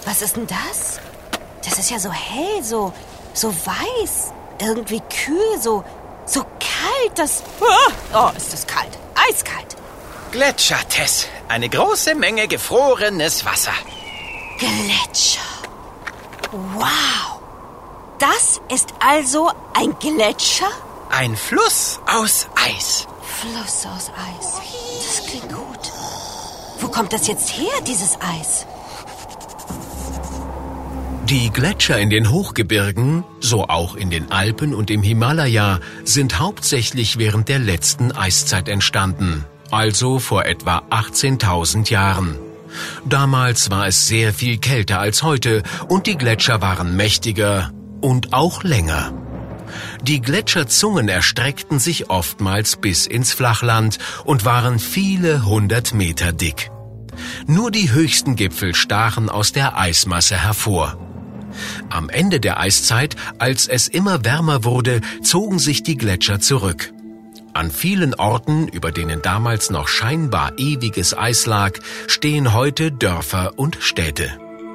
Was ist denn das? Das ist ja so hell, so weiß. Irgendwie kühl, so kalt. Oh, ist das kalt. Eiskalt. Gletscher, Tess. Eine große Menge gefrorenes Wasser. Gletscher. Wow. Das ist also ein Gletscher? Ein Fluss aus Eis. Fluss aus Eis. Das klingt gut. Wo kommt das jetzt her, dieses Eis? Die Gletscher in den Hochgebirgen, so auch in den Alpen und im Himalaya, sind hauptsächlich während der letzten Eiszeit entstanden, also vor etwa 18.000 Jahren. Damals war es sehr viel kälter als heute und die Gletscher waren mächtiger und auch länger. Die Gletscherzungen erstreckten sich oftmals bis ins Flachland und waren viele 100 Meter dick. Nur die höchsten Gipfel stachen aus der Eismasse hervor. Am Ende der Eiszeit, als es immer wärmer wurde, zogen sich die Gletscher zurück. An vielen Orten, über denen damals noch scheinbar ewiges Eis lag, stehen heute Dörfer und Städte.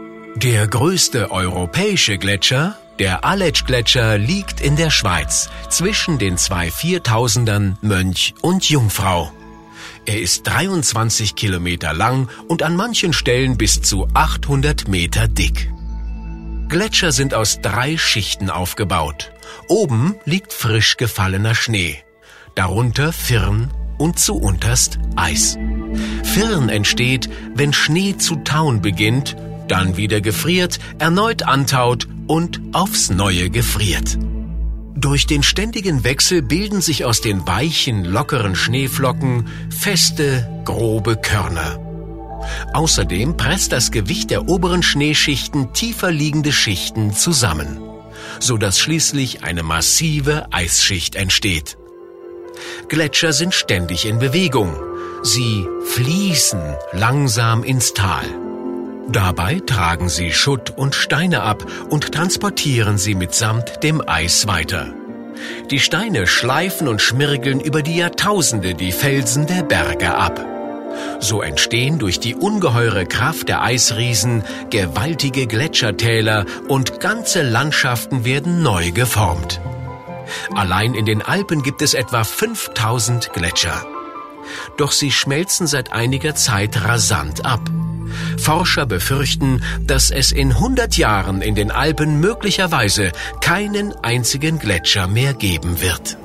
Der größte europäische Gletscher, der Aletsch-Gletscher, liegt in der Schweiz, zwischen den zwei 4000ern Mönch und Jungfrau. Er ist 23 Kilometer lang und an manchen Stellen bis zu 800 Meter dick. Gletscher sind aus 3 Schichten aufgebaut. Oben liegt frisch gefallener Schnee, darunter Firn und zuunterst Eis. Firn entsteht, wenn Schnee zu tauen beginnt, dann wieder gefriert, erneut antaut und aufs Neue gefriert. Durch den ständigen Wechsel bilden sich aus den weichen, lockeren Schneeflocken feste, grobe Körner. Außerdem presst das Gewicht der oberen Schneeschichten tiefer liegende Schichten zusammen, sodass schließlich eine massive Eisschicht entsteht. Gletscher sind ständig in Bewegung. Sie fließen langsam ins Tal. Dabei tragen sie Schutt und Steine ab und transportieren sie mitsamt dem Eis weiter. Die Steine schleifen und schmirgeln über die Jahrtausende die Felsen der Berge ab. So entstehen durch die ungeheure Kraft der Eisriesen gewaltige Gletschertäler und ganze Landschaften werden neu geformt. Allein in den Alpen gibt es etwa 5000 Gletscher. Doch sie schmelzen seit einiger Zeit rasant ab. Forscher befürchten, dass es in 100 Jahren in den Alpen möglicherweise keinen einzigen Gletscher mehr geben wird.